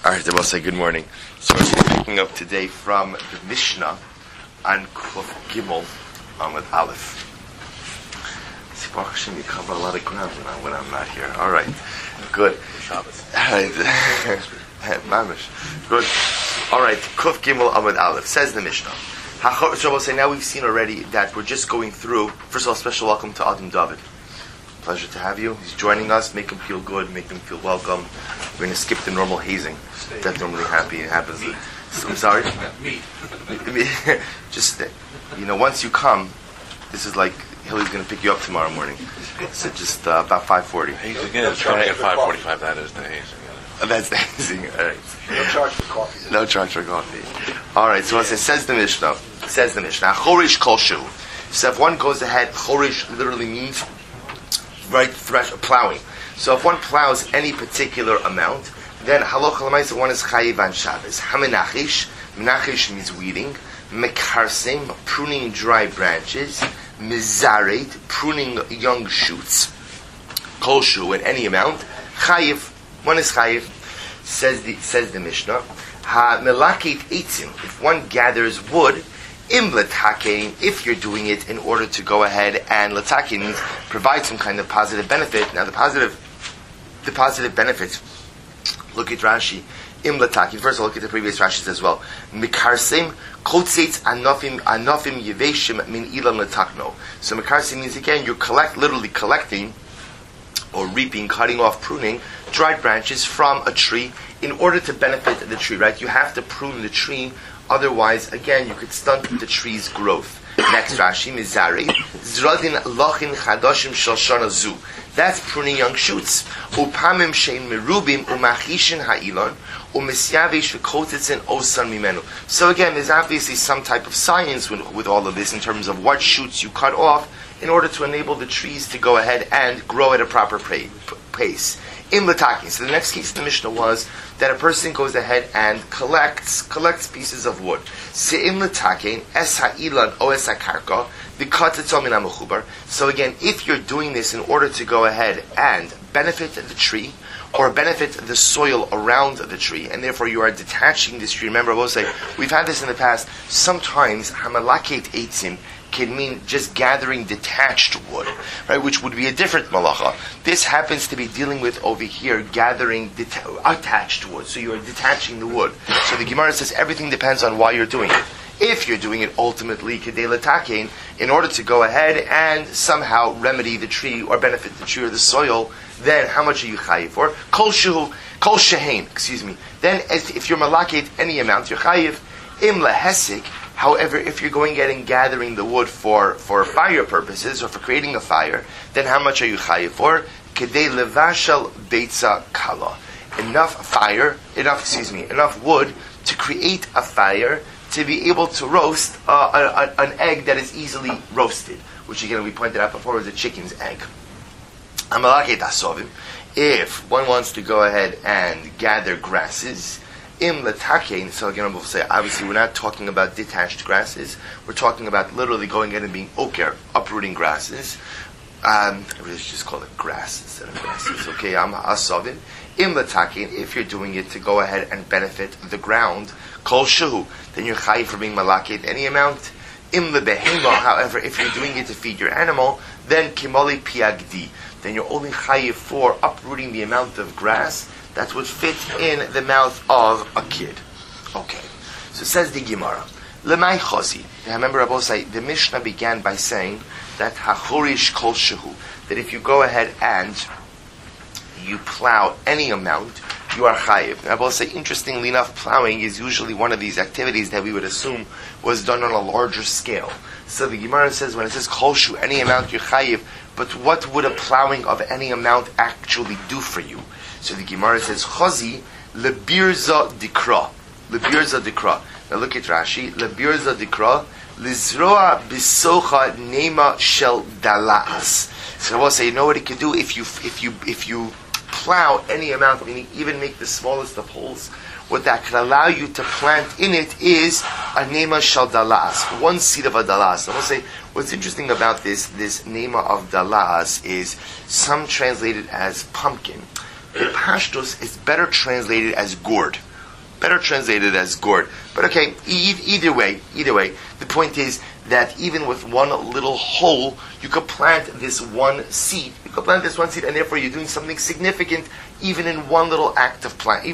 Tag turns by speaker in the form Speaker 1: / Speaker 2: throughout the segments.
Speaker 1: All right, I will say good morning. So we're picking up today from the Mishnah on Kuf Gimel Amud Aleph. See, Baruch Hashem, you cover a lot of ground when I'm not here. All right, good.
Speaker 2: Shabbos.
Speaker 1: Mamish. Good. All right, Kuf Gimel Amud Aleph. Says the Mishnah. So we'll say now we've seen already that we're just going through. First of all, special welcome to Adam David. Pleasure to have you. He's joining us. Make him feel good. Make him feel welcome. We're going to skip the normal hazing that normally happens. I'm sorry.
Speaker 2: Me.
Speaker 1: Just once you come, this is like Hilly's going to pick you up tomorrow morning. So just about 5:40.
Speaker 2: Hazing is starting at 5:45. That is the hazing.
Speaker 1: That's the hazing. All right.
Speaker 3: No charge for coffee.
Speaker 1: No charge for coffee. All right. So it says the Mishnah. Chorish kolshu. So if one goes ahead, chorish literally means plowing. So if one plows any particular amount, then halacha l'maisa one is chayiv on Shabbos. Hamenachish, menachish means weeding. Mekarsim, pruning dry branches. Mizaret, pruning young shoots. Kolshu, in any amount. Chayiv, one is chayiv. Says the Mishnah. Ha melakit eitzim, if one gathers wood. Im letakein, if you're doing it in order to go ahead and letakein means provide some kind of positive benefit. Now the positive benefits. Look at Rashi. Im letakein. First, I'll look at the previous Rashis as well. Mikarsim kotzeitz anofim yeveshim min ilam letakno. So mikarsim means again you're literally collecting or reaping, cutting off, pruning dried branches from a tree in order to benefit the tree. Right? You have to prune the tree. Otherwise, again, you could stunt the tree's growth. Next Rashi, Mizari, Zradin lachin chadashim shel shana zu. That's pruning young shoots. Upamim shein merubim umachishin ha'ilon umisyavish v'kotitzin osan mimenu. So again, there's obviously some type of science with all of this in terms of what shoots you cut off in order to enable the trees to go ahead and grow at a proper pace. Im letakin. So the next case in the Mishnah was that a person goes ahead and collects pieces of wood. Se'im letakin es ha'ilan o es ha'karka v'katitzom min ha'mechubar. So again, if you're doing this in order to go ahead and benefit the tree or benefit the soil around the tree, and therefore you are detaching this tree. Remember, I will say we've had this in the past. Sometimes hamalaket eitzim can mean just gathering detached wood, right? Which would be a different malacha. This happens to be dealing with over here gathering attached wood. So you are detaching the wood. So the Gemara says everything depends on why you're doing it. If you're doing it ultimately kedei letakein, in order to go ahead and somehow remedy the tree or benefit the tree or the soil, then how much are you chayiv for? Kol shehein. Then if you're malaket any amount, you're chayiv. Im lehesik. However, if you're going and gathering the wood for fire purposes or for creating a fire, then how much are you chayiv for? Kedei levashal beitza kala. Enough wood to create a fire to be able to roast an egg that is easily roasted, which again we pointed out before was a chicken's egg. If one wants to go ahead and gather grasses, Im letakein, so again we'll say, obviously we're not talking about detached grasses, we're talking about literally going in and being oker, uprooting grasses. I really should just call it grass instead of grasses. Okay, I'm asovin. Im letakein, if you're doing it to go ahead and benefit the ground, kol shuhu, then you're chayiv for being malaket any amount. Im lebehema, however, if you're doing it to feed your animal, then kimoli piagdi, then you're only chayiv for uprooting the amount of grass that would fit in the mouth of a kid. Okay. So says the Gemara. Lemay chosi. Now remember, Rabbi say the Mishnah began by saying that hachorish kol shehu, that if you go ahead and you plow any amount, you are chayiv. Now Rabbi say, interestingly enough, plowing is usually one of these activities that we would assume was done on a larger scale. So the Gemara says when it says kol shehu, any amount you're chayiv, but what would a plowing of any amount actually do for you? So the Gemara says, Chazi lebirza dikra. Lebirza dikra. Now look at Rashi. Lebirza dikra. Lizroa bisocha nema shel dalas. So I will say, you know what it could do if you plow any amount, meaning even make the smallest of holes. What that can allow you to plant in it is a nema shel dalas, one seed of a dalas. I will say, what's interesting about this nema of dalas is some translate it as pumpkin. In Pashtus, it's better translated as gourd. Better translated as gourd. But okay, either way, the point is that even with one little hole, you could plant this one seed. And therefore you're doing something significant, even in one little act of plowing.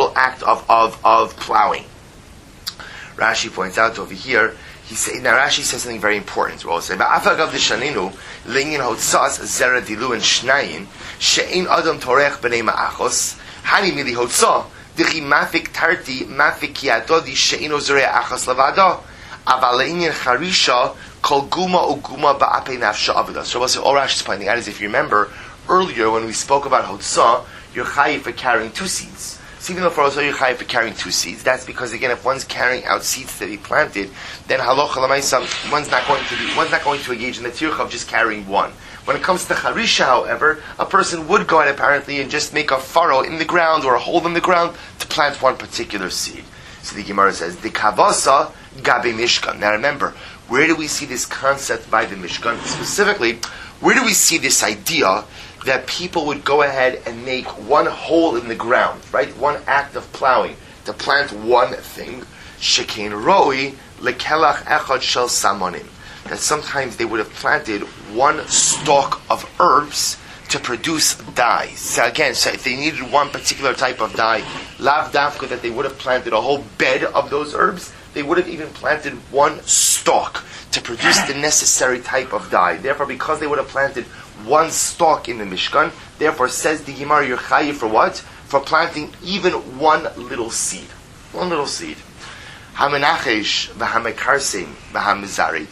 Speaker 1: Rashi points out over here. Rashi says something very important. We'll say, "Ba'afagav d'shaninu le'inyan hotzas zera dilu and shnayin she'ein adam torech b'nei ma'achos hani mili hotzah d'chi mafik tarti mafik yadodi she'ein ozorei achos lavado aval le'inyan charisha kol guma uguma ba'apei nafsha avida." So we'll say, all Rashi is pointing out is, if you remember earlier when we spoke about hotzah, you're chayiv for carrying two seeds. So even though for also you're chayiv for carrying two seeds, that's because again, if one's carrying out seeds that he planted, then halacha l'maisa, one's not going to engage in the tircha of just carrying one. When it comes to charisha, however, a person would go ahead apparently and just make a furrow in the ground or a hole in the ground to plant one particular seed. So the Gemara says, "The kavasa gabe mishkan." Now remember, where do we see this concept by the Mishkan? Specifically, where do we see this idea that people would go ahead and make one hole in the ground, right? One act of plowing to plant one thing. Shekein roi lekelach echad shel samonim. That sometimes they would have planted one stalk of herbs to produce dye. So again, if they needed one particular type of dye, lav dafka, that they would have planted a whole bed of those herbs, they would have even planted one stalk to produce the necessary type of dye. Therefore, because they would have planted one stalk in the Mishkan, therefore says the Gemara, you're chayiv for what? For planting even one little seed. One little seed. Hamenachesh v'hamekarsim v'hamizarit.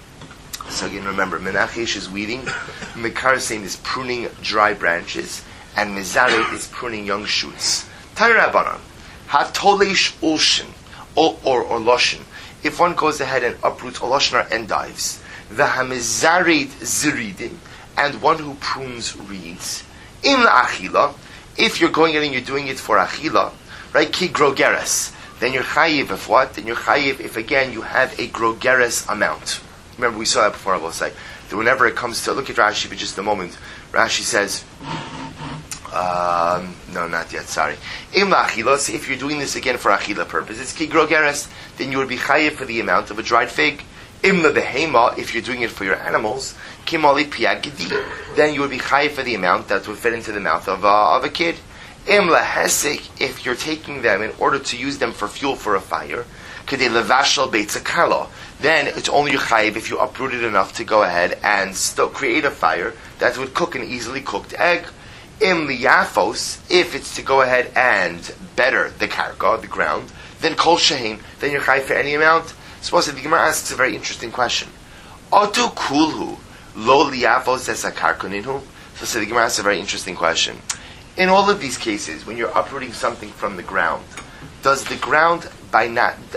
Speaker 1: So again, remember, menachesh is weeding, mekarsim is pruning dry branches, and mizarit is pruning young shoots. Tayrabanan, hatolesh ulshin, or loshin. If one goes ahead and uproots a loshin or endives, v'hamizarit ziridin, and one who prunes reeds. In achila, if you're going in and you're doing it for achila, right? Ki grogeres, then you're chayiv if what? Then you're chayiv if again you have a grogeres amount. Remember we saw that before. I will say that whenever it comes to, look at Rashi for just a moment. Rashi says, no, not yet. Sorry. Im achila. So if you're doing this again for achila purposes, ki grogeres, then you would be chayiv for the amount of a dried fig. Imla behema, if you're doing it for your animals, kimali piagidi, then you would be chayiv for the amount that would fit into the mouth of a kid. Imla hesek, if you're taking them in order to use them for fuel for a fire, kedei levashal beitzakalo, then it's only your chayiv if you uprooted enough to go ahead and still create a fire that would cook an easily cooked egg. Im liyafos, if it's to go ahead and better the karka, the ground, then kol shehin, then you're chayiv for any amount. Suppose the Gemara asks a very interesting question. Otu kulhu lo liyavos es akarkoninhu. So the Gemara asks a very interesting question. In all of these cases, when you're uprooting something from the ground, doesn't the ground by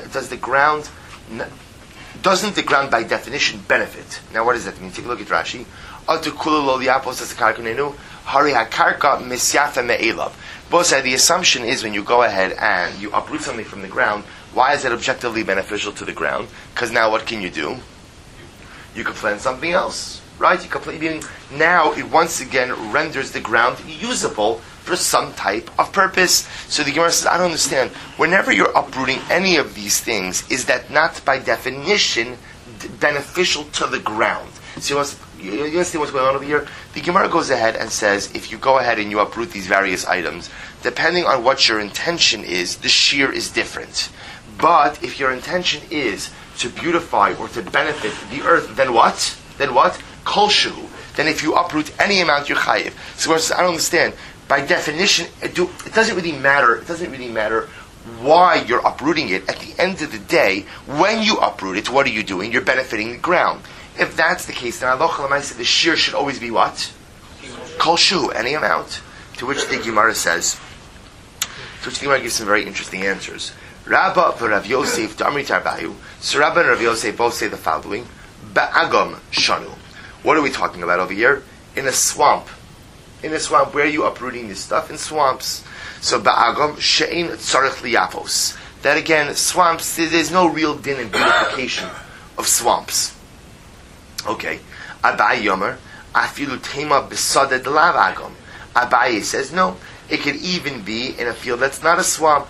Speaker 1: definition benefit? Now, what does that mean? Take a look at Rashi. Otu kulhu lo liyavos es akarkoninhu hari hakarka misyafa me'elav. Both said the assumption is when you go ahead and you uproot something from the ground, why is it objectively beneficial to the ground? Because now what can you do? You can plant something else, right? You can plant, now it once again renders the ground usable for some type of purpose. So the Gemara says, I don't understand. Whenever you're uprooting any of these things, is that not by definition beneficial to the ground? So you understand what's going on over here? The Gemara goes ahead and says, if you go ahead and you uproot these various items, depending on what your intention is, the shear is different. But if your intention is to beautify or to benefit the earth, then what? Kol shehu. Then if you uproot any amount, you're chayiv. So I don't understand. By definition, it doesn't really matter. It doesn't really matter why you're uprooting it. At the end of the day, when you uproot it, what are you doing? You're benefiting the ground. If that's the case, then halacha l'maaseh, the shear should always be what? Kol shehu, any amount. To which the Gemara says, gives some very interesting answers. Rabba and Rav Yosef, Damri Tarbayu. So Rabba and Rav Yosef both say the following: Ba'agam shanu. What are we talking about over here? In a swamp. In a swamp, where are you uprooting this stuff? In swamps. So Ba'agam she'ein tzarich liyafos. That again, swamps, there's no real din and beautification of swamps. Okay. Abaye Yomer, afilu tema besada delav agam. Abaye says no. It could even be in a field that's not a swamp.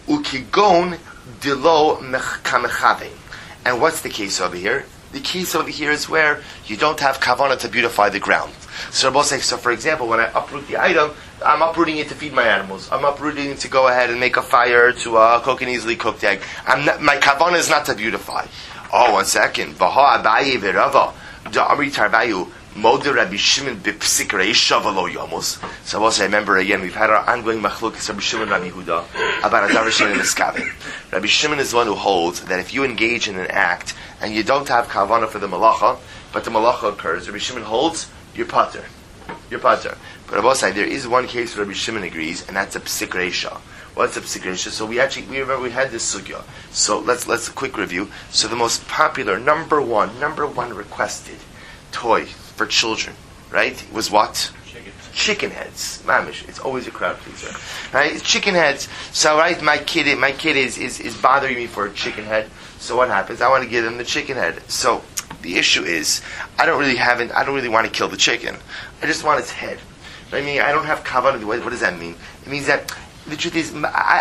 Speaker 1: Ukigon dilo kamechave. And what's the case over here? The case over here is where you don't have kavanah to beautify the ground. So Rabbi says, so for example, when I uproot the item, I'm uprooting it to feed my animals. I'm uprooting it to go ahead and make a fire to cook an easily cooked egg. My kavanah is not to beautify. Oh, 1 second. Baha Abaye v'Rava da'amri tarbayu moder Rabbi Shimon b'psik reisha v'lo yomos. So also remember again, we've had our ongoing machlokes Rabbi Shimon Rabbi Yehuda about a davar she'ein miskaven. Rabbi Shimon is the one who holds that if you engage in an act and you don't have kavanah for the malacha, but the malacha occurs, Rabbi Shimon holds, you're pater. You're pater. But Rabbi Osai, there is one case where Rabbi Shimon agrees, and that's a psik reisha. What's a psik reisha? So we remember we had this sugya. So let's a quick review. So the most popular, number one requested toy for children, right, was what? Chicken heads. Mamish. It's always a crowd pleaser. Right? It's chicken heads. So right, my kid is bothering me for a chicken head. So what happens? I want to give them the chicken head. So the issue is, I don't really want to kill the chicken. I just want its head. I mean, I don't have kavanah. What does that mean? It means that the truth is,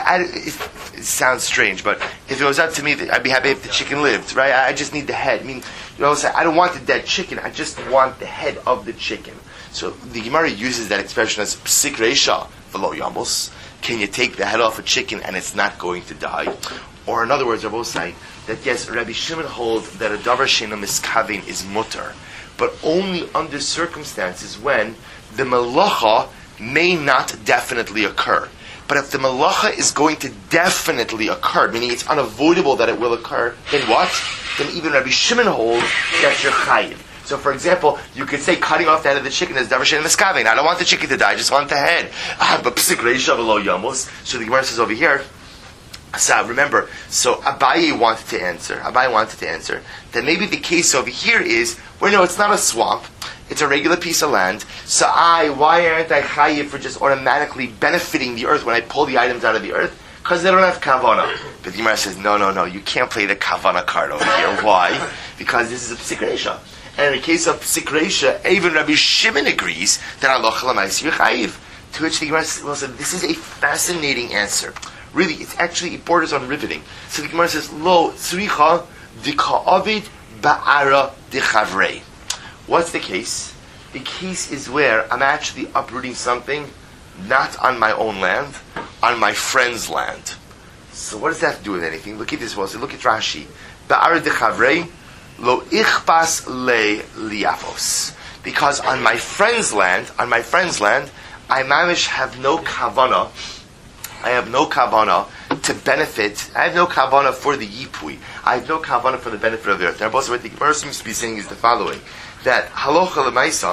Speaker 1: it sounds strange, but if it was up to me, I'd be happy if the chicken lived, right? I just need the head. I mean, I don't want the dead chicken. I just want the head of the chicken. So the Gemara uses that expression as psik reisha v'lo yamos. Can you take the head off a chicken and it's not going to die? Or in other words, Rabbi say that yes, Rabbi Shimon holds that a davar she'eino miskaven is mutter, but only under circumstances when the malacha may not definitely occur. But if the malacha is going to definitely occur, meaning it's unavoidable that it will occur, then what? Then even Rabbi Shimon holds that you're chayiv. So, for example, you could say cutting off the head of the chicken is davar she'eino miskaven. I don't want the chicken to die; I just want the head. But psik reisha v'lo yamos. So the Gemara says over here. So remember, so Abaye wanted to answer that maybe the case over here is where no, it's not a swamp. It's a regular piece of land. So why aren't I chayiv for just automatically benefiting the earth when I pull the items out of the earth? Because they don't have kavanah. But the Gemara says, no, you can't play the kavanah card over here. Why? Because this is a psik reisha. And in the case of psik reisha, even Rabbi Shimon agrees that Allah chalamayis you're chayiv. To which the Gemara says, this is a fascinating answer. Really, it borders on riveting. So the Gemara says, Lo tzricha dika'avid ba'ara dichavrei. What's the case? The case is where I'm actually uprooting something not on my own land, on my friend's land. So what does that have to do with anything? Look at this one. So look at Rashi. Ba'ara dichavrei lo ichpas le liafos. Because on my friend's land, I mamish have no kavanah. I have no kavanah to benefit. I have no kavanah for the yipui. I have no kavanah for the benefit of the earth. Now, also, what the Gemara seems to be saying is the following: that halacha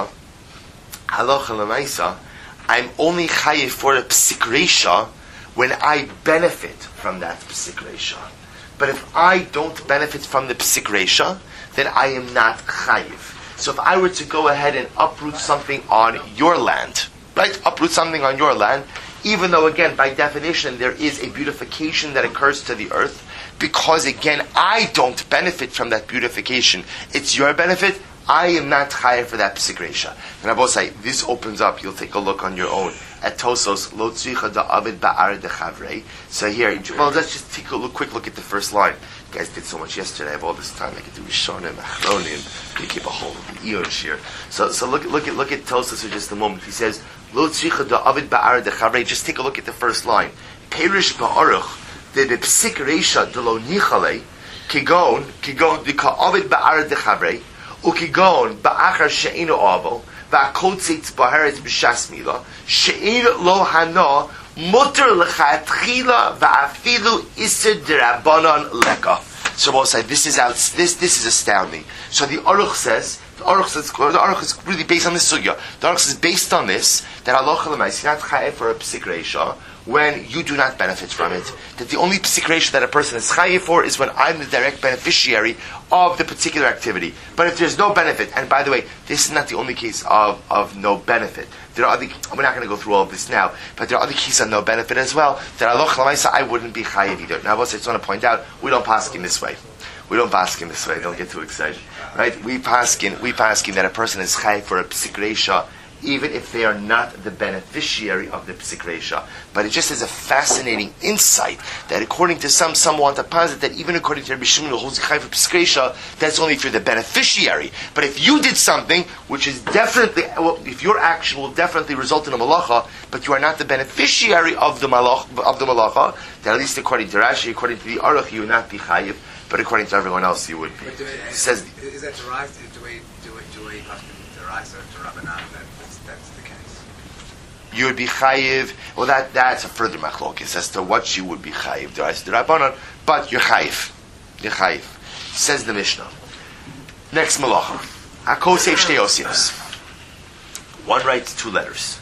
Speaker 1: lemaisa, I'm only chayiv for a psik reisha when I benefit from that psik reisha. But if I don't benefit from the psik reisha, then I am not chayiv. So if I were to go ahead and uproot something on your land, right? Uproot something on your land. Even though, again, by definition, there is a beautification that occurs to the earth, because, again, I don't benefit from that beautification. It's your benefit. I am not chayav for that psik reisha. And I will say, this opens up, you'll take a look on your own, at Tosos, Lo tzricha da'avid ba'ar dechavrei. So here, well, let's just take a quick look at the first line. You guys did so much yesterday. I have all this time. I could do Rishonim, Achronim. You keep a hold of the ears here. So look at Tosos for just a moment. He says, Lo tzricha da'avid ba'ar dechavrei. Just take a look at the first line. Perish ba'aruch de psik reisha de lo nichale kigon dika'avid ba'ar dechavrei ukigon ba'achar she'enu avo va'akotzitz ba'aretz b'shas mila she'en lo hana mutter lechatchila va'afilu iser derabanan leka. So we'll say this is astounding. So the Aruch is really based on this sugya. The Aruch is based on this that Allah is not chayav for a psik reisha when you do not benefit from it. That the only psik reisha that a person is chayav for is when I'm the direct beneficiary of the particular activity. But if there's no benefit, and by the way, this is not the only case of no benefit. There are other. We're not going to go through all of this now, but there are other cases of no benefit as well. That Allah I wouldn't be chayav either. Now, I just want to point out we don't pass in this way. Don't get too excited. Right? We paskin that a person is chayav for a psik reisha even if they are not the beneficiary of the Psik Reisha. But it just is a fascinating insight that according to some want to posit that even according to Rabbi Shimon who holds Chai for Psik Reisha, that's only if you're the beneficiary. But if you did something which is definitely, well, if your action will definitely result in a malacha, but you are not the beneficiary of the malacha, then at least according to Rashi, according to the Aruch, you would not be chayiv, but according to everyone else, you would be.
Speaker 3: But
Speaker 1: says,
Speaker 3: is that derived to a derived to Rabbanan? That's the case.
Speaker 1: You would be chayiv. Well, that's a further machlokes as to what you would be chayiv. Derived to Rabbanan, but you're chayiv. You're chayiv. Says the Mishnah. Next malacha. Hakosef shtei osios. One writes two letters.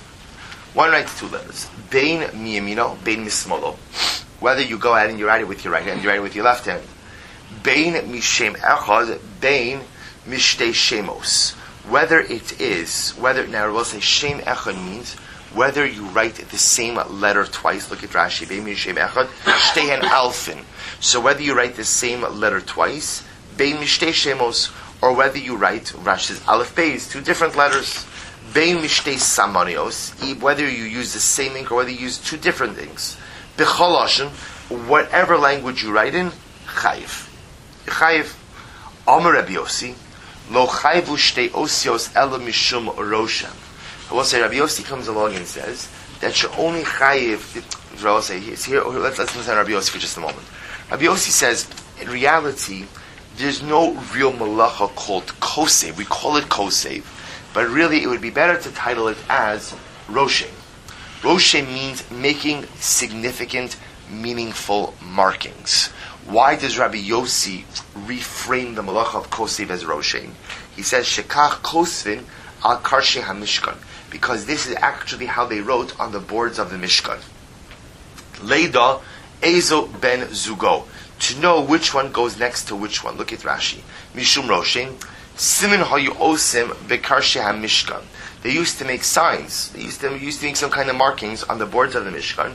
Speaker 1: Bein miyamino, bein mismolo. Whether you go ahead and you write it with your right hand, you write it with your left hand. Bein mishem echad, bein mishtei shemos. Whether now we'll say shem echad means whether you write the same letter twice. Look at Rashi. Bein mishem echad, shtehen alfin. So whether you write the same letter twice, bein mishtei shemos, or whether you write, Rashi says aleph beis, two different letters. Bein mishtei samanios, whether you use the same ink or whether you use two different inks. B'chol lashon, whatever language you write in, chayiv. Chayiv. Amar Rabbi Yossi, lo chayivu shtei osios ela mishum roshem. I will say Rabbi Yossi comes along and says that you're only chayiv. I will say here. Let's listen to Rabbi Yossi for just a moment. Rabbi Yossi says, in reality, there's no real malacha called kosev. We call it kosev, but really it would be better to title it as roshem. Roshem means making significant, meaningful markings. Why does Rabbi Yossi reframe the malacha of kosev as roshem? He says, Shekach kosvin al karshe hamishkan, because this is actually how they wrote on the boards of the Mishkan. Leida ezo ben zugo, to know which one goes next to which one. Look at Rashi. Mishum roshem, simin hayu osim bekarshe hamishkan. They used to make signs. They used to make some kind of markings on the boards of the Mishkan.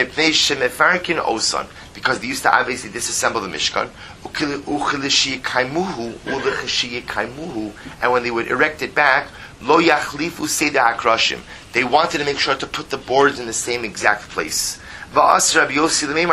Speaker 1: Because they used to obviously disassemble the Mishkan. And when they would erect it back, they wanted to make sure to put the boards in the same exact place. So we'll say Rabbi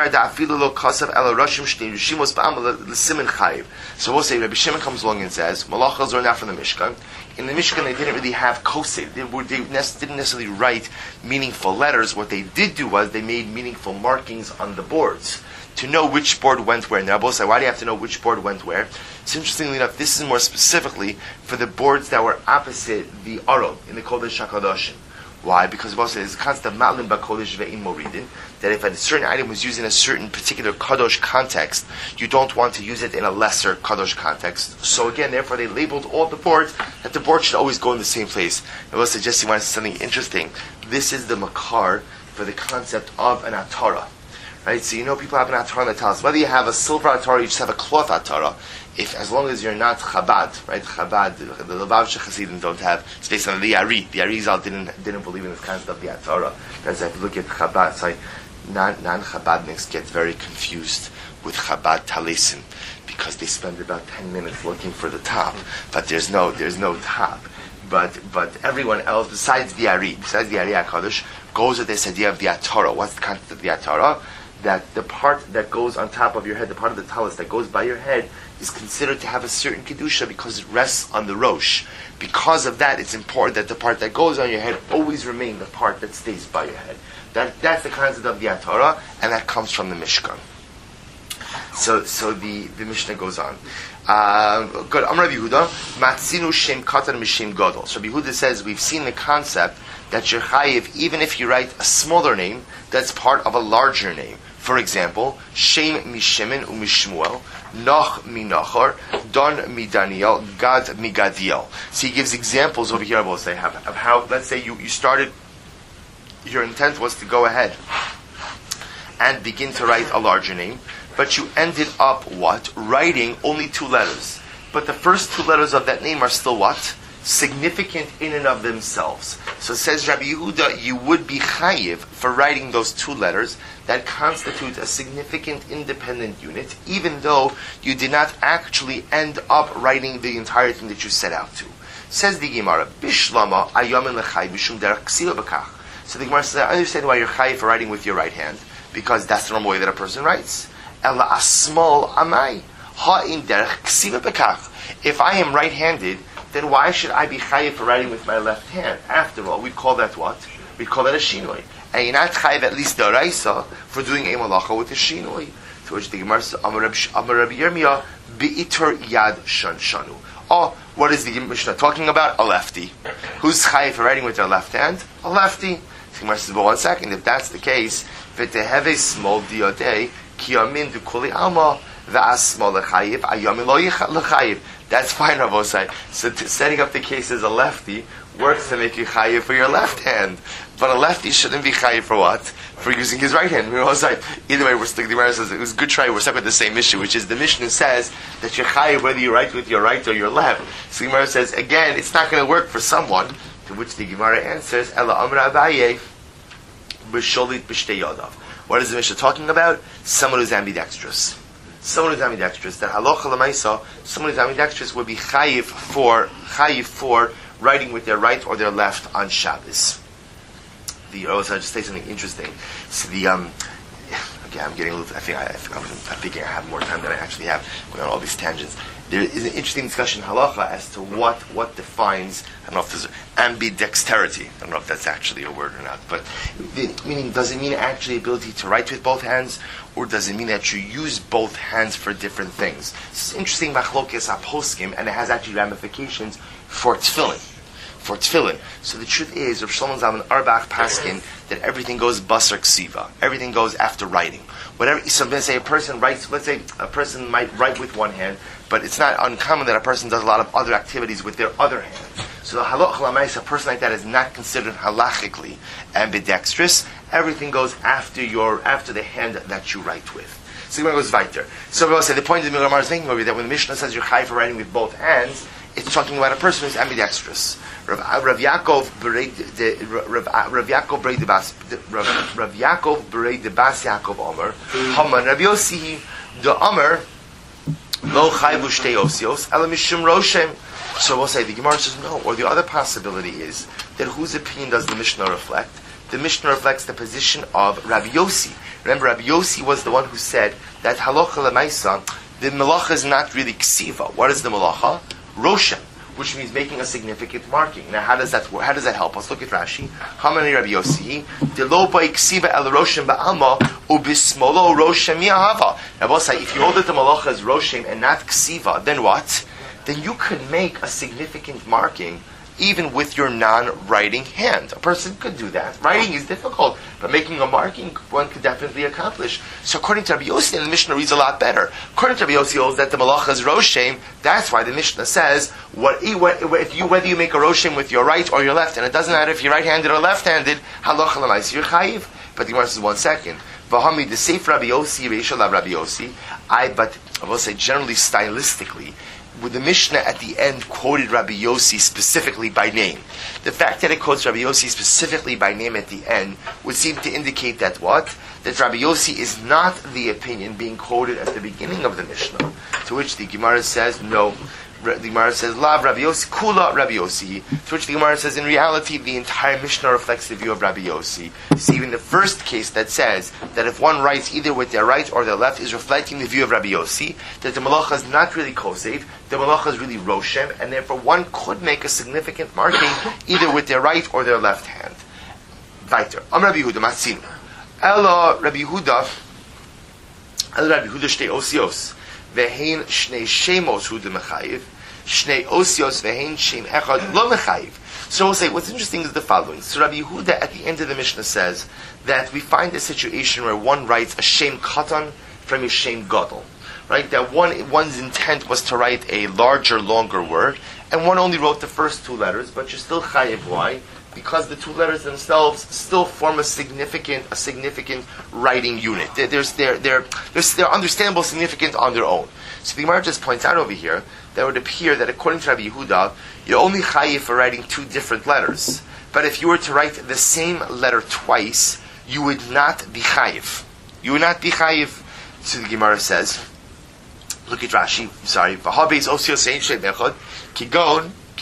Speaker 1: Shimon comes along and says, malachas are not from the Mishkan. In the Mishkan, they didn't really have kosev. They didn't necessarily write meaningful letters. What they did do was they made meaningful markings on the boards to know which board went where. Now, both say, why do you have to know which board went where? So interestingly enough, this is more specifically for the boards that were opposite the Aron in the Kodesh HaKadoshim. Why? Because also there's a concept of Matlin Bakodesh Ve'in Moridin, that if a certain item was used in a certain particular Kadosh context, you don't want to use it in a lesser Kadosh context. So again, therefore they labeled all the boards that the board should always go in the same place. I will suggest you want to see something interesting. This is the makar for the concept of an atara. Right? So you know people have an atara that tells us whether you have a silver atara, you just have a cloth atara. If, as long as you're not Chabad, right? Chabad, the Lubavitcher Hasidim don't have. It's based on the Ari. The Arizal didn't believe in this concept of the Atara. As I look at Chabad, so non-Chabadniks get very confused with Chabad Talisim because they spend about 10 minutes looking for the top, but there's no top. But everyone else besides the Ari HaKadosh goes with this idea of the Atara. What's the concept of the Atara? That the part that goes on top of your head, the part of the talis that goes by your head, is considered to have a certain kedusha because it rests on the rosh. Because of that, it's important that the part that goes on your head always remain the part that stays by your head. That's the concept of the Atara, and that comes from the Mishkan. So the Mishnah goes on. Good. Amar Rabbi Yehuda, Matzinu Shem Katan Mishem Gadol. So Rabbi Yehuda says we've seen the concept that you're chayiv even if you write a smaller name that's part of a larger name. For example, Shem Mishemen u'Mishmuel, Noch mi Nachor, Don mi Daniel, Gad mi Gadiel. So he gives examples over here, of how, let's say you started, your intent was to go ahead and begin to write a larger name, but you ended up writing only two letters. But the first two letters of that name are still significant in and of themselves. So it says Rabbi Yehuda, you would be chayiv for writing those two letters that constitute a significant independent unit, even though you did not actually end up writing the entire thing that you set out to. Says the Gemara, Bishlama ayamin lechai b'shum derech ksiva b'kach. So the Gemara says, I understand why you're chayiv for writing with your right hand, because that's the normal way that a person writes. Ela asmol amai ha'in derech ksiva b'kach. If I am right-handed, then why should I be chayiv for writing with my left hand? After all, we call that what? We call that a shinoi. And you're not chayiv at least daraisa for doing a malacha with a shinoi. To which the Gemara says, Amar Rabbi Yirmiyah, bi'itur yad shanu. Oh, what is the Mishnah talking about? A lefty. Who's chayiv for writing with their left hand? A lefty. The Gemara says, but 1 second, if that's the case, v'teheve small diodei, ki yamin du'kuli alma, v'asmol lechayiv, ayamin lo lechayiv. That's fine, Rabosai. So setting up the case as a lefty works to make you chayiv for your left hand. But a lefty shouldn't be chayiv for what? For using his right hand. Either way, we're stuck. The Gemara says it was a good try. We're stuck with the same issue, which is the Mishnah says that you're chayiv whether you write with your right or your left. So the Gemara says again, it's not going to work for someone. To which the Gemara answers, Ela Amra Abaye b'sholit b'shtei yadav. What is the Mishnah talking about? Someone who's ambidextrous. Someone who's ambidextrous. That halacha l'maisa, someone who's ambidextrous would be chayiv for writing with their right or their left on Shabbos. I'll just say something interesting. So again, I'm getting a little. I'm thinking I have more time than I actually have going on all these tangents. There is an interesting discussion in halacha as to what defines. I don't know if there's ambidexterity. I don't know if that's actually a word or not. But meaning, does it mean actually ability to write with both hands, or does it mean that you use both hands for different things? This is interesting machlokes aposkim, and it has actually ramifications for tefillin. So the truth is, Rav Shlomo Zalman Auerbach paskin that everything goes basar ksiva. Everything goes after writing. Whatever. So let's say a person writes. Let's say a person might write with one hand, but it's not uncommon that a person does a lot of other activities with their other hand. So the halach l'mais, a person like that is not considered halachically ambidextrous. Everything goes after the hand that you write with. So the Gemara goes weiter. So we will say the point of the Gemara is thinking over that when the Mishnah says you're chayiv for writing with both hands, it's talking about a person who's ambidextrous. Rav Yaakov Berei de Bas Yaakov Omer Haman Rav Yossi the Omer Lo Chayvu Shtei Osios Ela Mishum Roshem. So we'll say the Gemara says no, or the other possibility is that whose opinion does the Mishnah reflect? The Mishnah reflects the position of Rabbi Yossi. Remember, Rabbi Yossi was the one who said that halacha l'maisa, the malacha is not really ksiva. What is the malacha? Roshem, which means making a significant marking. Now, how does that work? How does that help us? Look at Rashi. Hamani Rabbi Yossi, de lo by ksiva el roshem ba'alma ubismolo roshem yahava. Now, we'll say if you hold that the malacha is roshem and not ksiva, then what? Then you could make a significant marking even with your non-writing hand. A person could do that. Writing is difficult, but making a marking one could definitely accomplish. So according to Rabbi Yossi, the Mishnah reads a lot better. According to Rabbi Yossi, holds that the malacha is roshem. That's why the Mishnah says whether you make a roshem with your right or your left, and it doesn't matter if you're right-handed or left-handed, halacha l'mais, you're chayiv. But the Gemara says 1 second. V'hami the safe Rabbi Yossi, Reishalav Rabbi Yossi. But I will say generally stylistically, with the Mishnah at the end quoted Rabbi Yossi specifically by name. The fact that it quotes Rabbi Yossi specifically by name at the end would seem to indicate that what? That Rabbi Yossi is not the opinion being quoted at the beginning of the Mishnah. To which the Gemara says, no. The Gemara says, Lav Rabbi Yossi, Kula Rabbi Yossi. To which the Gemara says, in reality, the entire Mishnah reflects the view of Rabbi Yossi. See, even the first case that says that if one writes either with their right or their left is reflecting the view of Rabbi Yossi, that the malacha is not really kosev, the malacha is really roshem, and therefore one could make a significant marking either with their right or their left hand. Weiter. Rabbi Yehuda Matzinu. Ela Rabbi Yehuda shtei osios. Vehein shnei shemos hu de mechayiv. Shnei osios vehein shem echad lo mechayiv. So we'll say, what's interesting is the following. So Rabbi Yehuda at the end of the Mishnah says that we find a situation where one writes a shem katan from a shem gadol. Right? That one's intent was to write a larger, longer word, and one only wrote the first 2 letters, but you're still chayiv. Why? Because the 2 letters themselves still form a significant writing unit. They're understandable, significant on their own. So the Gemara just points out over here that it would appear that according to Rabbi Yehuda, you're only chayiv for writing 2 different letters. But if you were to write the same letter twice, you would not be chayiv. You would not be chayiv. So the Gemara says, look at Rashi. Sorry. Kigon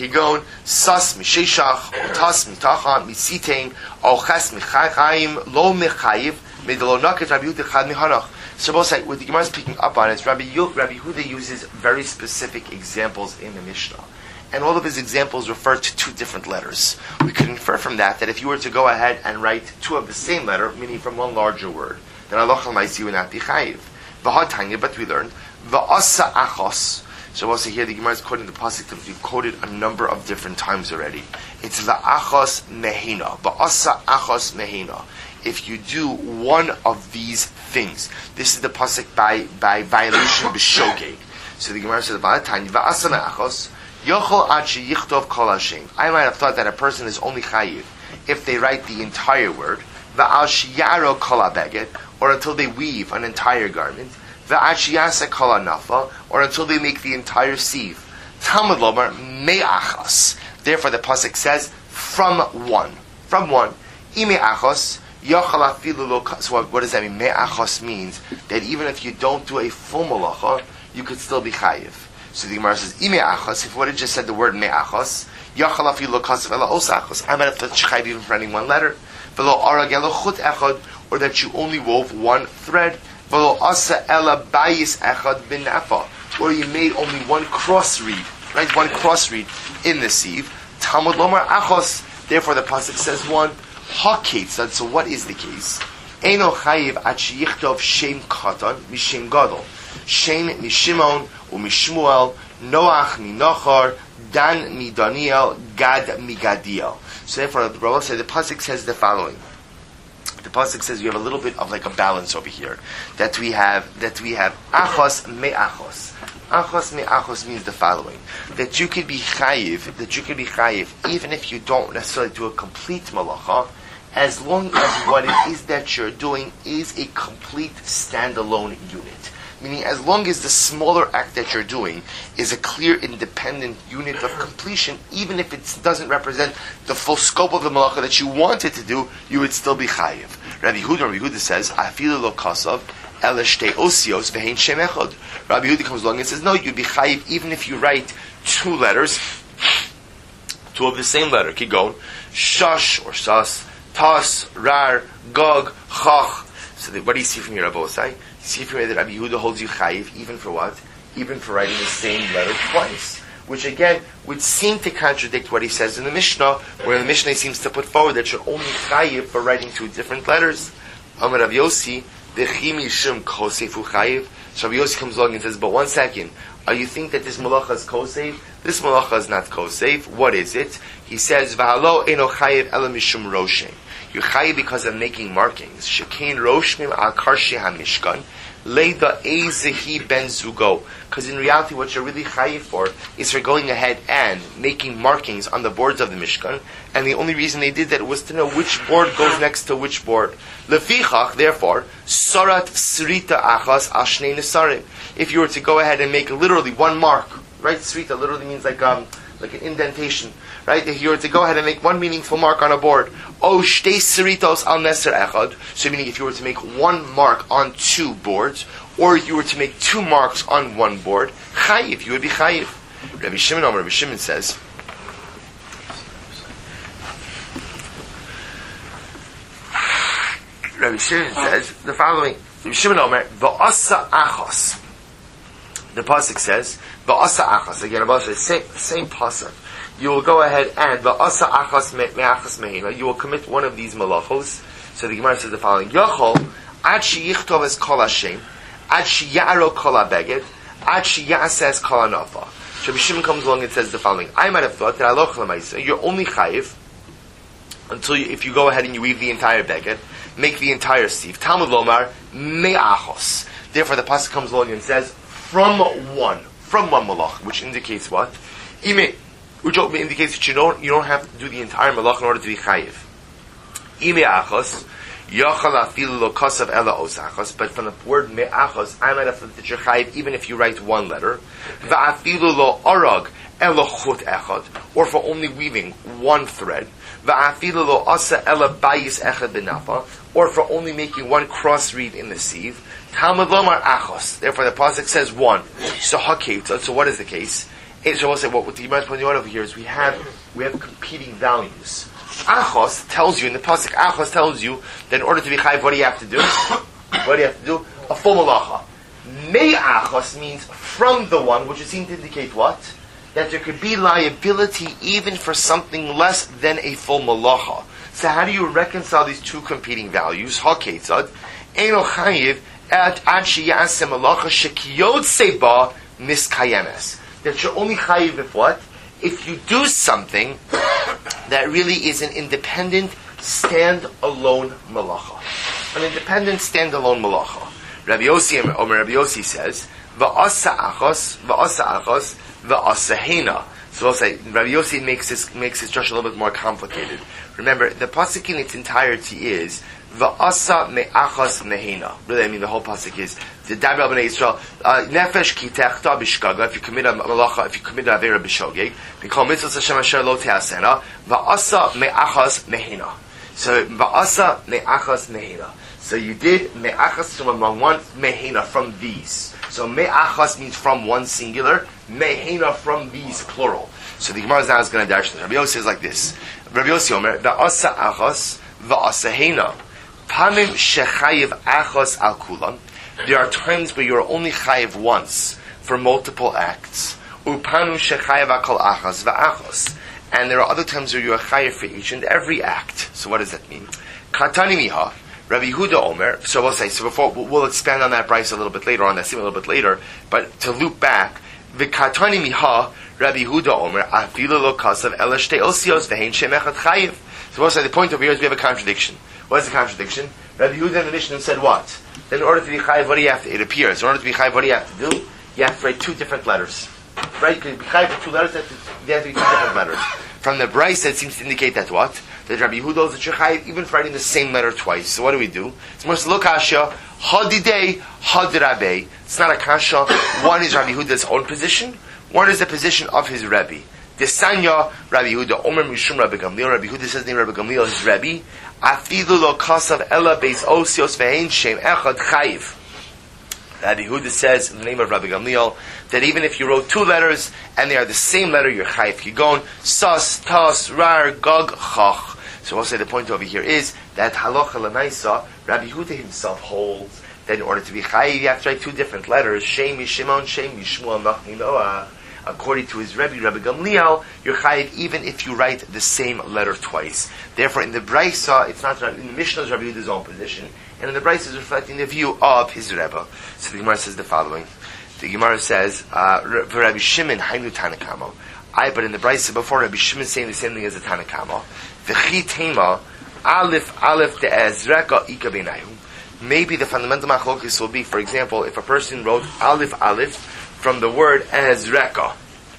Speaker 1: Kigon, Sas Misheshach, Tas Mitacha, Misitain, Ochas Michayim, Lo Mechayiv, Medelo Naket Rabbi Yehuda Chad Mihanach. So both say, what the Gemara is picking up on is Rabbi Yehuda uses very specific examples in the Mishnah. And all of his examples refer to two different letters. We could infer from that if you were to go ahead and write two of the same letter, meaning from one larger word, then Allah Chalamaysi would not be chayiv. V'ha'tanya, but we learned, v'asa achos. So also here the Gemara is quoting the pasuk that we've quoted a number of different times already. It's v'achos mehina, v'asa achos mehina. If you do one of these things, this is the pasuk by violation b'shogeg. So the Gemara says v'ha'tanya, v'asa me'achos. Yochol achi yichtov kol hashem. I might have thought that a person is only chayiv if they write the entire word, va'al shiyaro kol habeget, or until they weave an entire garment, va'al shiyasa kol hanafa, or until they make the entire sieve. Talmud lomar me'achas. Therefore, the pasuk says from one. From one. Ime'achos yochol afilu lo. So what does that mean? Me'achos means that even if you don't do a full malacha, you could still be chayiv. So the Gemara says, Ime'achos, if what it just said the word me'achos, yachal afilu lo kasav ela osachos, I might have thought chayiv even for adding one letter, v'lo arag elo chut echad, or that you only wove one thread, v'lo asa ela bayis echad b'nafa, or you made only one cross reed, right? One cross reed in the sieve. Talmud lomar achos, therefore the pasuk says one. Ha'ketzad, so what is the case? Eino chayiv at sheyichtov shem katan mishem gadol. Shem mishimon u'mishmuel, Noach minochar, Dan midaniel, Gad migadiel. So therefore, the Rabbi said the pasuk says the following. The pasuk says you have a little bit of like a balance over here. That we have achos me'achos. Achos me'achos means the following: that you could be chayiv, even if you don't necessarily do a complete malacha, as long as what it is that you're doing is a complete standalone unit. Meaning, as long as the smaller act that you're doing is a clear, independent unit of completion, even if it doesn't represent the full scope of the malacha that you wanted to do, you would still be chayiv. Rabbi Yehuda says, "Afilu lo kasav ela shtei osios v'hein shem echad." Rabbi Yehuda comes along and says, "No, you'd be chayiv even if you write two letters, two of the same letter. Kigon, shash or sas, tas, rar, gog, chach." So what do you see from here, Rabbi Osai? See from here that Rabbi Yehuda holds you chayiv, even for what? Even for writing the same letter twice. Which again, would seem to contradict what he says in the Mishnah, where the Mishnah seems to put forward that you're only chayiv for writing two different letters. Amar Rav Yossi, V'chimi shum kosefu chayiv. So Rabbi Yossi comes along and says, but one second, you think that this malacha is kosev? This malacha is not kosev. What is it? He says, V'halo eno chayiv ela mishum roshem. You're chayiv because of making markings. Shekein roshmim al karshi hamishkan. Leida ezehi ben zugo. Because in reality, what you're really chayiv for is for going ahead and making markings on the boards of the Mishkan. And the only reason they did that was to know which board goes next to which board. Lefichach, therefore, sarat srita achas al shnei nesarim. If you were to go ahead and make literally one mark, right? Srita literally means like an indentation. Right? If you were to go ahead and make one meaningful mark on a board, O shtei sritos al neser echad, so meaning if you were to make one mark on two boards, or you were to make two marks on one board, chayiv, you would be chayiv. Rabbi Shimon says, the following. Rabbi Shimon Omer, v'asa achos. The pasuk says, v'asa achos. Again, Rabbi says, same pasuk. You will go ahead and v'asa achos me'achos mehina. You will commit one of these malachos. So the Gemara says the following: Yochol ad sheyichtov es kol Hashem, ad sheyaro kol habeged, ad sheyasa es kol hanafa. So Rabbi Shimon comes along and says the following: I might have thought that aloch l'maisa, you're only chayiv until if you go ahead and you weave the entire beged, make the entire sieve. Talmud lomar me'achos. Therefore, the pasuk comes along and says from one malach, which indicates what? Which indicates that you don't have to do the entire malach in order to be chayiv. Ime'achos, yachal afilu lo kasav ela osachos, but from the word me'achos, I might have thought that you're chayiv even if you write one letter. Va'afilu lo arag ela chut echad, or for only weaving one thread. Va'afilu lo asa ela bayis echad b'nafa, or for only making one cross reed in the sieve. Talmud lomar achos. Therefore, the pasuk says one. So haketa. So what is the case? So we'll say what the Gemara is pointing out over here is we have competing values. Achos tells you in the pasuk. Achos tells you that in order to be chayiv, what do you have to do? What do you have to do? A full malacha. Me'achos means from the one, which seems to indicate what? That there could be liability even for something less than a full malacha. So how do you reconcile these two competing values? Haketzad eino chayiv at ad sheyaseh malacha shekiyod seba miskayemes. That you're only chayiv if what? If you do something that really is an independent, stand-alone malacha. An independent, stand-alone malacha. Rabbi Yossi says, V'asa achos, v'asa hena. So we'll say, Rabbi Yossi makes his drush a little bit more complicated. Remember, the pasuk in its entirety is, V'asa me'achos mehena. Really, I mean, the whole pasuk is, the Dabar B'nai Yisrael, nefesh ki techta b'shkaga, if you commit a malacha, if you commit a avera b'shogeg, b'kol mitzvot Hashem asher lo te'asena, v'asa me'achos mehena. So, v'asa me'achos mehena. So you did me'achas from among one, mehena from these. So me'achas means from one singular, mehena from these plural. So the Gemara now is going to dash this. Rabbi Yossi says like this. Rabbi Yossi Omer, v'asa achas, v'asa hena. Pamim shechayiv achas al kulam. There are times where you are only chayiv once for multiple acts. Upanu shechayiv akal achas v'achas. And there are other times where you are chayiv for each and every act. So what does that mean? Katani miha. Rabbi Yehuda Omer, so we'll say, so before, we'll expand on that price a little bit later, on that a little bit later, but to loop back, V'katani miha, Rabbi Yehuda Omer, afilu lo kasav ela shtei osios v'hein shem echad chayiv. So we'll say, the point over here is we have a contradiction. What is the contradiction? Rabbi Yehuda in the Mishnah said what? Then in order to be chayiv, what do you have to, it appears, in order to be chayiv, what do you have to do? You have to write two different letters. Right? You can be chayiv for two letters, they have to be two different letters. From the Bryce, that seems to indicate that what? That Rabbi Yehuda holds that you're chayiv even for writing the same letter twice. So what do we do? It's more lo kasha, hadidei, hadrabe. It's not a kasha. One is Rabbi Yehuda's own position. One is the position of his Rebbe. Desanya, Rabbi Yehuda, Omer Mishum Rabbi Gamliel. Rabbi Yehuda says the name Rabbi Gamliel, his Rebbe. Afilu lo kasav ela beis osios ve'ein shem echad chayiv. Rabbi Yehuda says in the name of Rabbi Gamliel that even if you wrote two letters and they are the same letter, you're chayiv. Kigon, sas, tas, rar, gog, chach. So we'll say the point over here is that halacha l'maisa, Rabbi Yehuda himself holds that in order to be chayiv, you have to write two different letters. Shem Yishimon, Shem Yishmuel, Machni Noah. According to his Rebbe, Rabbi Gamliel, you're chayiv even if you write the same letter twice. Therefore, in the Brisa, it's not in the Mishnah, Rabbi Yehuda's own position, and in the Brisa is reflecting the view of his Rebbe. So the Gemara says the following. The Gemara says, Rabbi Shimon, Hainu Tanakamo. But in the Brisa before, Rabbi Shimon saying the same thing as the Tanakamo. V'chi tema, Aleph de'ezreka ika b'nayhu. Maybe the fundamental machlokes will be, for example, if a person wrote Aleph from the word ezreka.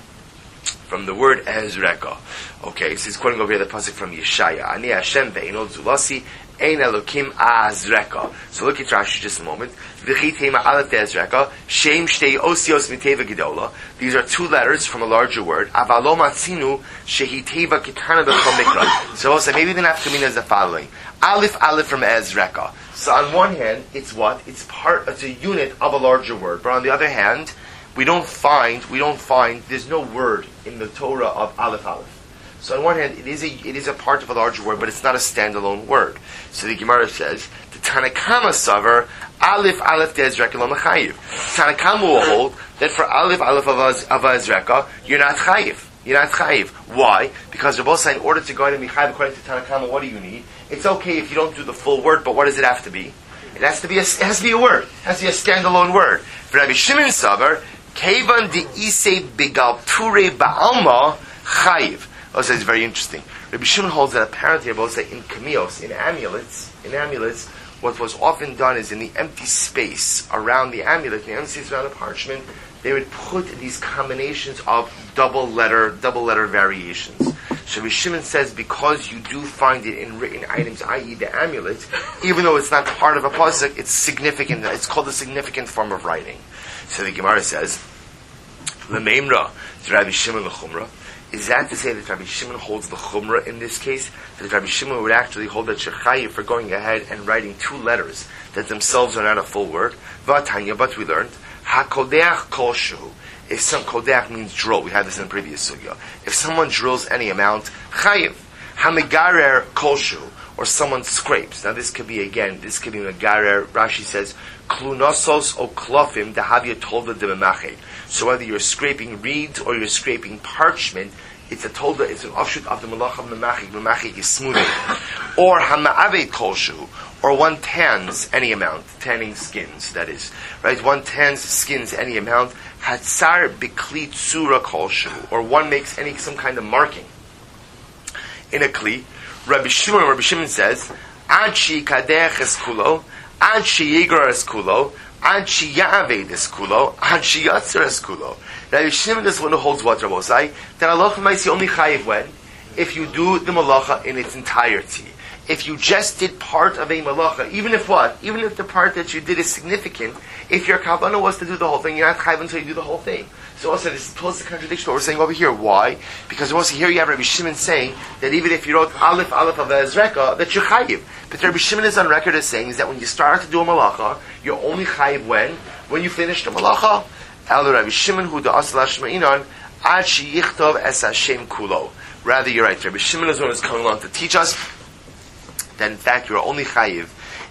Speaker 1: From the word ezreka. Okay, so he's quoting over here the pasuk from Yeshaya. Ani Hashem ve'enot zulasi, ein elokim azreka. So look at Rashi just a moment. V'chi tema Aleph de'ezreka, shem shtei osios miteva gedola. These are two letters from a larger word. Avalo matzinu shehi teva kitana b'chol mikra. So we'll say maybe the nafkamina is the following. Aleph from ezreka. So on one hand, it's what? It's a unit of a larger word. But on the other hand, we don't find, there's no word in the Torah of Aleph. So on one hand, it is a part of a larger word, but it's not a standalone word. So the Gemara says, the Tanakama Savar, Aleph de'ezreka lo mechayiv. Tanakama will hold that for Aleph of ezreka, you're not chayiv. You're not chayiv. Why? Because they're both saying, in order to go ahead and be chayiv according to Tanakama, what do you need? It's okay if you don't do the full word, but what does it have to be? It has to be a word. It has to be a standalone word. For Rabbi Shimon Savar, Kevan de Isei Bigal Ture Ba'alma Chayiv. Also, it's very interesting. Rabbi Shimon holds that apparently, both say in kamios, in amulets, what was often done is in the empty space around the amulet, in the empty space around the parchment, they would put these combinations of double letter variations. So Rabbi Shimon says because you do find it in written items, i.e. the amulet, even though it's not part of a pasuk, it's significant. It's called a significant form of writing. So the Gemara says, L'meimra, to Rabbi Shimon l'chumra. Is that to say that Rabbi Shimon holds the chumra in this case? That Rabbi Shimon would actually hold that shechayiv for going ahead and writing two letters that themselves are not a full word? V'atanya, but we learned, hakodeach kol shehu. If some kodeach means drill, we had this in the previous sugya. If someone drills any amount, chayiv. Hamigarer kolshu, or someone scrapes. Now this could be megarer. Rashi says, klunosos o klofim dahavya tolda de memached. So whether you're scraping reeds or you're scraping parchment, it's a tolda, it's an offshoot of the malach of memachik. Memachik is smoothing. Or hama'avet kolshu, or one tans any amount, tanning skins, that is. Right? One tans skins any amount. Hatzar bikli tsura kolshu, or one makes some kind of marking in a kli. Rabbi Shimon says, Ad shi kadech es kulo, ad shi yigar es kulo, ad shi ya'aved es kulo, ad shi yatzer es kulo. Rabbi Shimon is one who holds what Rabbi Osai, that Allah might only chayiv when? If you do the malacha in its entirety. If you just did part of a malacha, even if the part that you did is significant, if your kavanah was to do the whole thing, you're not chayiv until you do the whole thing. So also this is totally contradiction to what we're saying over here. Why? Because also here you have Rabbi Shimon saying that even if you wrote Aleph of Ezreka, that you're chayiv. But Rabbi Shimon is on record as saying is that when you start to do a malacha, you're only chayiv when you finish the malacha. El Rabbi Shimon hu da'as lashma'inan ad sheyichtov es Hashem kulo. Rather, you're right. Rabbi Shimon is one who's coming along to teach us that in fact you're only chayiv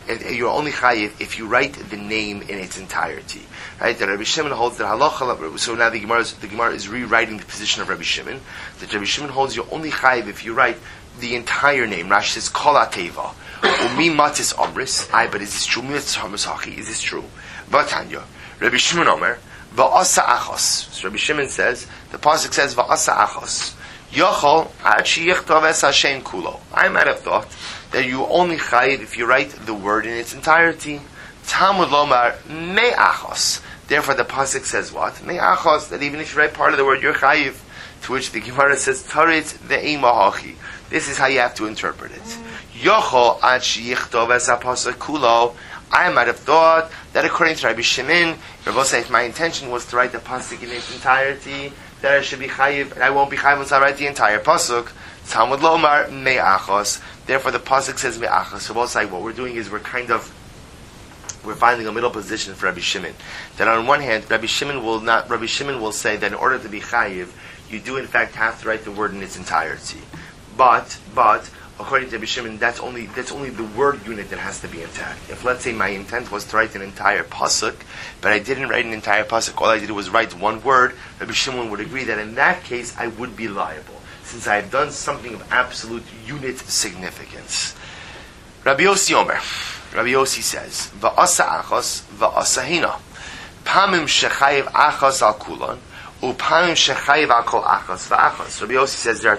Speaker 1: if you write the name in its entirety. Right? That Rabbi Shimon holds that halacha. So now the Gemara is rewriting the position of Rabbi Shimon. That Rabbi Shimon holds you're only chayiv if you write the entire name. Rashi says kol ateva umi matis omris. But is this true? Is this true? Vatanya. Rabbi Shimon Omer va'asa achos. So Rabbi Shimon says the pasuk says va'asa achos. Yochol ad sheyichtov es Hashem kulo. I might have thought that you only chayiv if you write the word in its entirety. Talmud lomar me'achos. Therefore, the pasuk says what? Me'achos, that even if you write part of the word, you're chayiv. To which the Gemara says, Taritz ve'emahachi. This is how you have to interpret it. Yochol ad sheyichtov es pasuk kulo. I might have thought that according to Rabbi Shimon, if my intention was to write the pasuk in its entirety, that I should be chayiv, and I won't be chayiv until I write the entire pasuk. Talmud lomar me'achos. Therefore, the pasuk says me'achos. So both sides, what we're doing is we're finding a middle position for Rabbi Shimon. That on one hand, Rabbi Shimon will say that in order to be chayiv, you do in fact have to write the word in its entirety. But according to Rabbi Shimon, that's only the word unit that has to be intact. If let's say my intent was to write an entire pasuk, but I didn't write an entire pasuk, all I did was write one word, Rabbi Shimon would agree that in that case I would be liable, since I have done something of absolute unit significance. Rabbi Yossi Omer. Rabbi Yossi says, Va'asa achos, va'asa hina. Pamim shechayiv achos al kulon, upamim shechayiv al kol achos va'achos. Rabbi Yossi says there are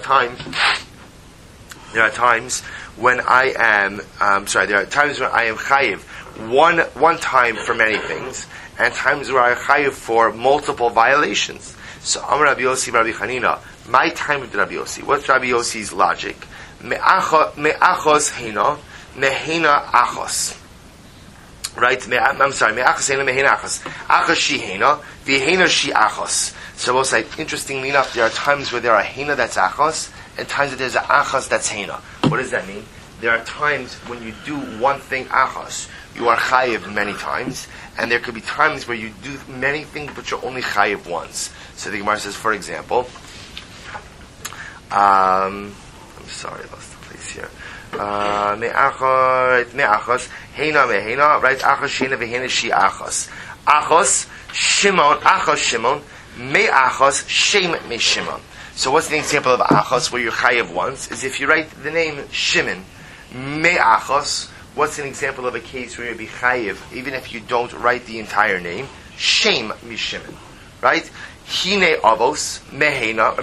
Speaker 1: times when I am chayiv one time for many things, and times where I am chayiv for multiple violations. So Amar Rabbi Yossi, Rabbi Chanina, my time with Rabbi Yossi. What's Rabbi Yossi's logic? Me'achos hina, mehina achos. Right? Me'achos hina, mehina achos. Achos shi hina, v'hina shi achos. So we'll say, interestingly enough, there are times where there are hina that's achos, and times that there's an achos that's hina. What does that mean? There are times when you do one thing achos, you are chayiv many times, and there could be times where you do many things, but you're only chayiv once. So the Gemara says, for example, I'm sorry, I lost the place here. Me'achos, heina me'heina, right? Achos sheina ve'heina shi achos. Achos Shimon, me'achos shem me Shimon. So what's the example of achos where you're chayiv once? Is if you write the name Shimon, me'achos. What's an example of a case where you'll be chayiv even if you don't write the entire name? Shem me Shimon, right? Hine avos me'heina.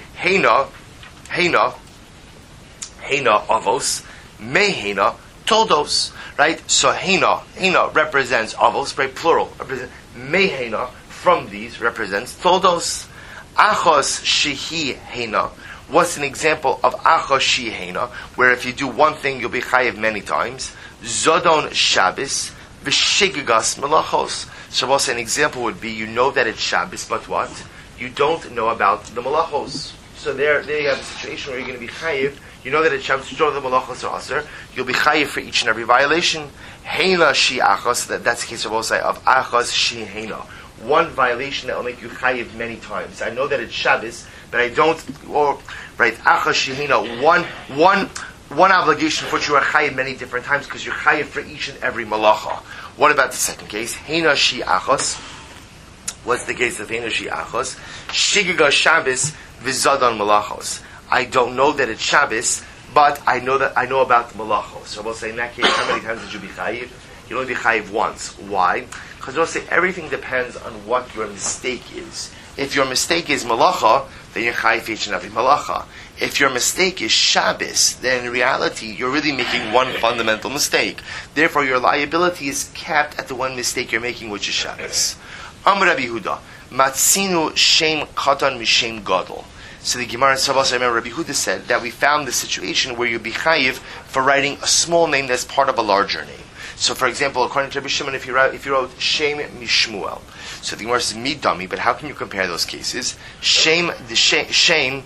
Speaker 1: Heina avos, meheina toldos, right? So heina represents avos, right? Plural. Meheina from these represents toldos. Achos shehi heina. What's an example of achos shehi heina? Where if you do one thing, you'll be chayiv many times. Zodon Shabbos v'shigigas melachos. So also an example would be you know that it's Shabbos, but what? You don't know about the melachos. So there you have a situation where you're going to be chayiv. You know that it's Shabbos, you know the malachos are aser. You'll be chayiv for each and every violation. Heina shi achos, that's the case of Osai, of achos shi heina. One violation that will make you chayiv many times. I know that it's Shabbos, but I don't, achos shi heina, one obligation for which you are chayiv many different times, because you're chayiv for each and every malacha. What about the second case? Heina shi achos. What's the case of Heina shi achos? Shigiga Shabbos v'zadan malachos. I don't know that it's Shabbos, but I know about the malachos. So we'll say in that case, how many times did you be chayiv? You'll only be chayiv once. Why? Because we'll say everything depends on what your mistake is. If your mistake is malacha, then you're chayiv each and every malacha. If your mistake is Shabbos, then in reality, you're really making one fundamental mistake. Therefore, your liability is capped at the one mistake you're making, which is Shabbos. Amar Rabbi Yehuda, Matzinu Shem Katan Mishem Gadol. So the Gemara in Savos, I remember Rabbi Yehuda said that we found the situation where you be chayiv for writing a small name that's part of a larger name. So, for example, according to Rabbi Shimon, if you wrote Shem Mishmuel, so the Gemara says Midami, but how can you compare those cases? Midami,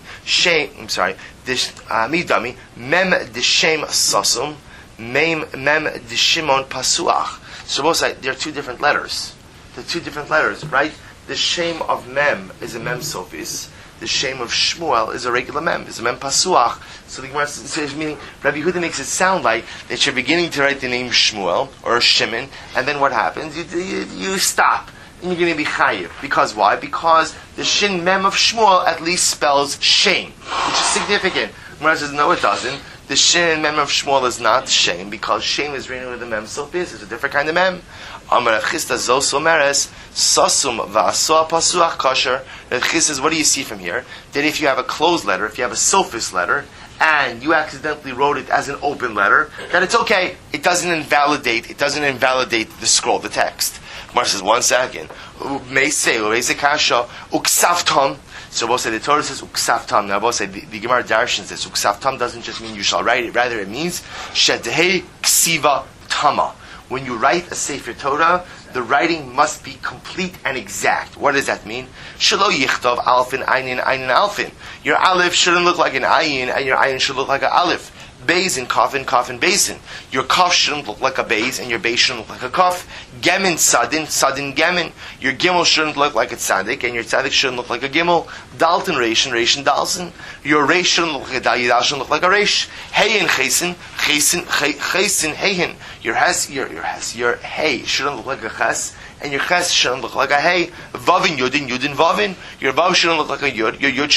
Speaker 1: Mem de Shem Sasum, Mem de Shimon Pasuach. So both sides, there are two different letters. Right? The Shem of Mem is a Mem Sofis. The Shem of Shmuel is a regular Mem, is a Mem Pasuach. So the Gemara says, meaning Rabbi Yehuda makes it sound like that you're beginning to write the name Shmuel or Shimon, and then what happens? You stop, and you're going to be chayiv. Because why? Because the Shin Mem of Shmuel at least spells Shem, which is significant. Gemara says, no, it doesn't. The Shin Mem of Shmuel is not Shem, because Shem is written with the Mem Sofis. It's a different kind of Mem. Amar Chista Zosomeres Sasum Va'asoa Pasuach Kasher. Chista says, what do you see from here? That if you have a closed letter, if you have a sophist letter, and you accidentally wrote it as an open letter, that it's okay. It doesn't invalidate the scroll, the text. Mar says, 1 second. Uksaftam. So both say the Torah says uksaftam. Now both say the Gemara Darshan says uksaftam doesn't just mean you shall write it, rather it means shedhei ksiva tama. When you write a Sefer Torah, the writing must be complete and exact. What does that mean? Shelo yichtov alfin ayin alfin. Your aleph shouldn't look like an ayin, and your ayin should look like an aleph. Beis and kaf and basin. Your kaf shouldn't look like a beis, and your beis shouldn't look like a kaf. Gemin sadin gemin. Your gimel shouldn't look like a tzaddik, and your tzaddik shouldn't look like a gimel. Dalton reishin dalton. Your reish shouldn't look like a dal, your dal shouldn't look like a reish. Heyin chesin heyin. Your hey shouldn't look like a ches, and your ches shouldn't look like a hey. Vavin yudin vavin. Your vav shouldn't look like a yud. Your vav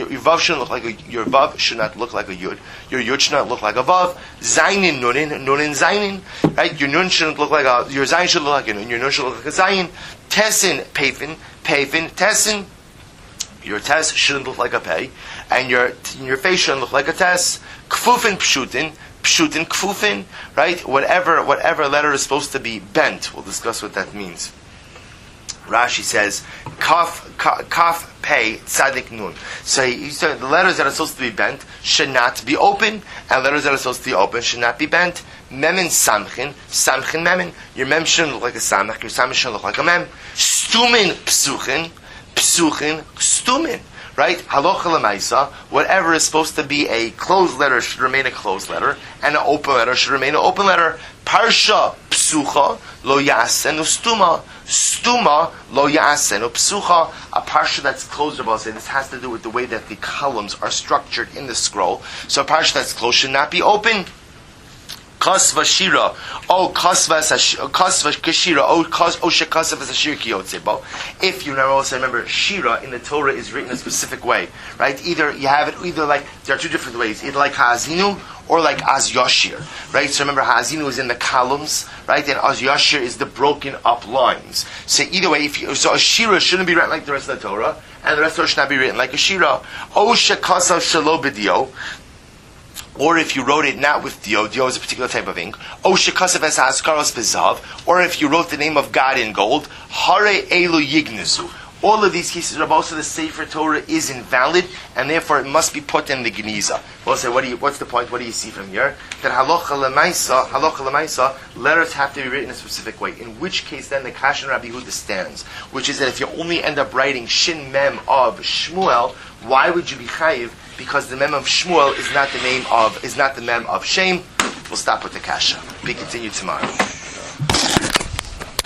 Speaker 1: should not look like a yud. Your yud should not look like a vav. Zayin nunin zayin. Right? Your nun shouldn't look like a. Your zayin should look like a nun. Your nun should look like a zayin. Tesin pefin tesin. Your tes shouldn't look like a pei, and your face shouldn't look like a tes. Kfufin pshutin kfufin, right? Whatever letter is supposed to be bent. We'll discuss what that means. Rashi says, kaf pei tzadik nun. So he said the letters that are supposed to be bent should not be open, and letters that are supposed to be open should not be bent. Memin samchin memin. Your mem shouldn't look like a samach. Your samach shouldn't look like a mem. Stumin psuchin stumin. Right? Halacha l'maisa, whatever is supposed to be a closed letter should remain a closed letter, and an open letter should remain an open letter. Parsha psucha lo yasenu stuma. Stuma lo yasenu psucha. A parsha that's closed, I'll say this has to do with the way that the columns are structured in the scroll. So a parsha that's closed should not be open. Kasva shira, kasva kashira, shekasva ashir kiyotzebo. If you remember, shira in the Torah is written a specific way, right? Either you have it like there are two different ways, either like ha'azinu or like az yashir, right? So remember, ha'azinu is in the columns, right? And az yashir is the broken up lines. So either way, so a shira shouldn't be written like the rest of the Torah, and the rest of the Torah should not be written like a shira. Shekasva shelo b'dio. Or if you wrote it not with dio is a particular type of ink. Or if you wrote the name of God in gold. Hare elu yignezu. All of these cases are also the Sefer Torah is invalid, and therefore it must be put in the Geniza. We'll say, what's the point? What do you see from here? That halacha l'maisa, letters have to be written a specific way. In which case, then the Kashan Rabbi Yehuda stands, which is that if you only end up writing Shin Mem of Shmuel, why would you be chayiv? Because the Mem of Shmuel is not the Mem of Shem. We'll stop with the Kasha. We continue tomorrow.